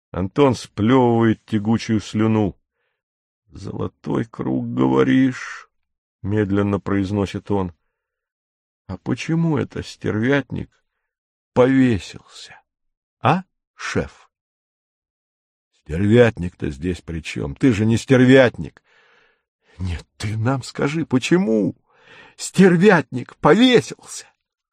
Антон сплевывает тягучую слюну. — Золотой круг, говоришь? — медленно произносит он. — А почему это стервятник повесился? А, шеф? — Стервятник-то здесь при чем? Ты же не стервятник. — Нет, ты нам скажи, почему стервятник повесился?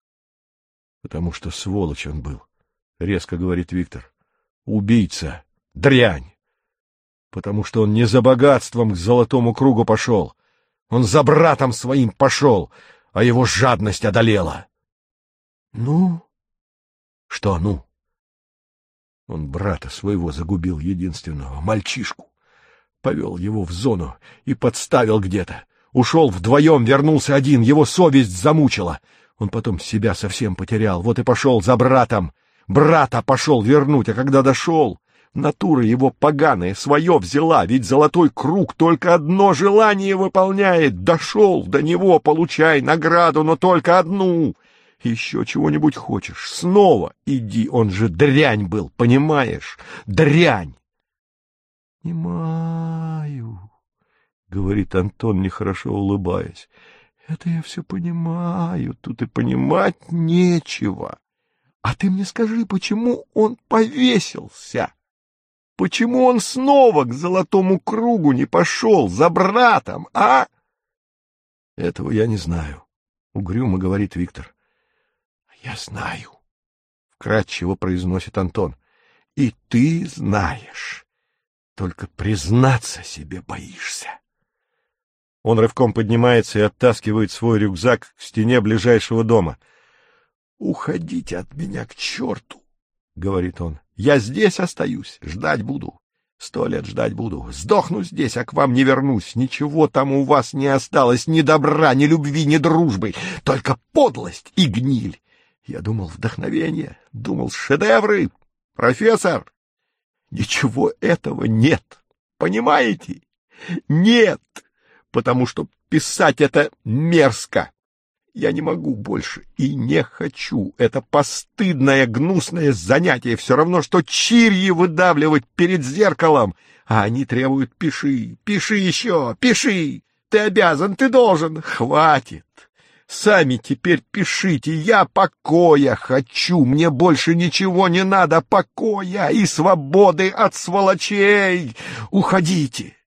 — Потому что сволочь он был, — резко говорит Виктор. — Убийца, дрянь. Потому что он не за богатством к золотому кругу пошел. Он за братом своим пошел, а его жадность одолела. — Ну? — Что «ну»? Он брата своего загубил, единственного, мальчишку. Повел его в зону и подставил где-то. Ушел вдвоем, вернулся один, его совесть замучила. Он потом себя совсем потерял, вот и пошел за братом. Брата пошел вернуть, а когда дошел, натура его поганая свое взяла, ведь золотой круг только одно желание выполняет. Дошел до него, получай награду, но только одну. Еще чего-нибудь хочешь, снова иди, он же дрянь был, понимаешь? Дрянь! — Понимаю, — говорит Антон, нехорошо улыбаясь. — Это я все понимаю, тут и понимать нечего. А ты мне скажи, почему он повесился? Почему он снова к золотому кругу не пошел за братом, а? — Этого я не знаю, — угрюмо говорит Виктор. — Я знаю, — вкратчиво произносит Антон. — И ты знаешь, только признаться себе боишься. Он рывком поднимается и оттаскивает свой рюкзак к стене ближайшего дома. — Уходите от меня к черту, — говорит он. — Я здесь остаюсь, ждать буду. 100 лет ждать буду. Сдохну здесь, а к вам не вернусь. Ничего там у вас не осталось, ни добра, ни любви, ни дружбы, только подлость и гниль. Я думал, вдохновение, думал, шедевры. Профессор, ничего этого нет. Понимаете? Нет, потому что писать это мерзко. Я не могу больше и не хочу. Это постыдное, гнусное занятие. Все равно, что чирьи выдавливать перед зеркалом. А они требуют: пиши, пиши еще, пиши. Ты обязан, ты должен. Хватит. Сами теперь пишите. Я покоя хочу. Мне больше ничего не надо. Покоя и свободы от сволочей. Уходите.